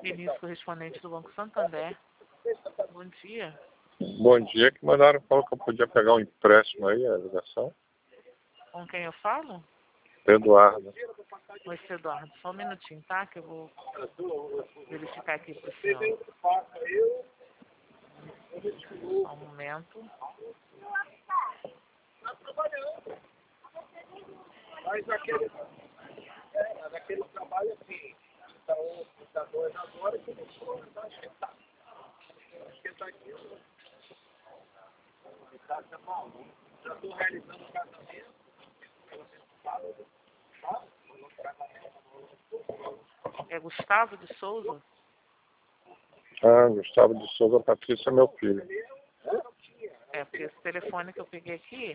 Vinícius, correspondente do Banco Santander. Bom dia. Bom dia, que mandaram falar que eu podia pegar um empréstimo aí, a ligação. Com quem eu falo? Eduardo. Oi, seu Eduardo. Só um minutinho, tá? Que eu vou verificar aqui pro senhor. Só um momento. Mas naquele trabalho assim, da 2 agora, começou a esquentar. Esquentar aqui, já estou realizando o casamento. É Gustavo de Souza? Ah, Gustavo de Souza Patrícia é meu filho. É, porque esse telefone que eu peguei aqui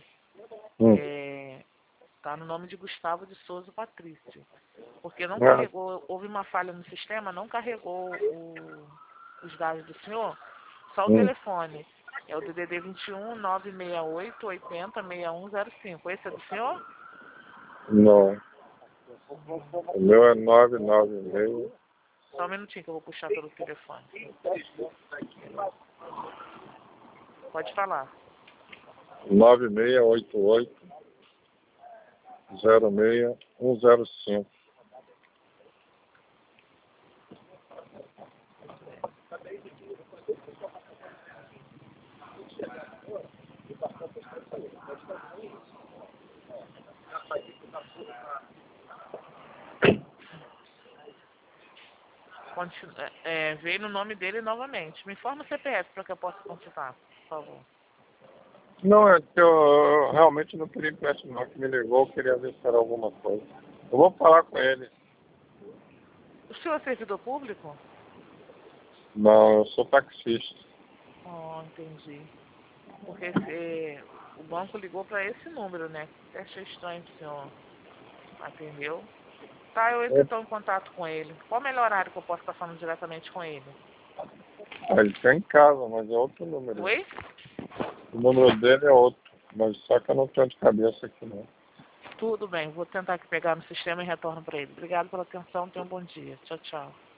tá no nome de Gustavo de Souza Patrício. Porque não carregou, houve uma falha no sistema, não carregou os dados do senhor, só o telefone. É o DDD 21 968 80 6105. Esse é do senhor? Não. O meu é 996. Só um minutinho que eu vou puxar pelo telefone. Pode falar. 9688 06105. Veio no nome dele novamente. Me informa o CPF para que eu possa consultar, por favor. Não, é que eu realmente não queria empréstimo não, que me ligou, eu queria ver se era alguma coisa. Eu vou falar com ele. O senhor é servidor público? Não, eu sou taxista. Oh, entendi. Porque o banco ligou para esse número, né? Até achei estranho que o senhor atendeu. Tá, eu entro então em contato com ele. Qual o melhor horário que eu posso estar falando diretamente com ele? Ele está em casa, mas é outro número. Oi? O número dele é outro, mas só que eu não tenho de cabeça aqui não. Tudo bem, vou tentar aqui pegar no sistema e retorno para ele. Obrigado pela atenção, tenha um bom dia. Tchau, tchau.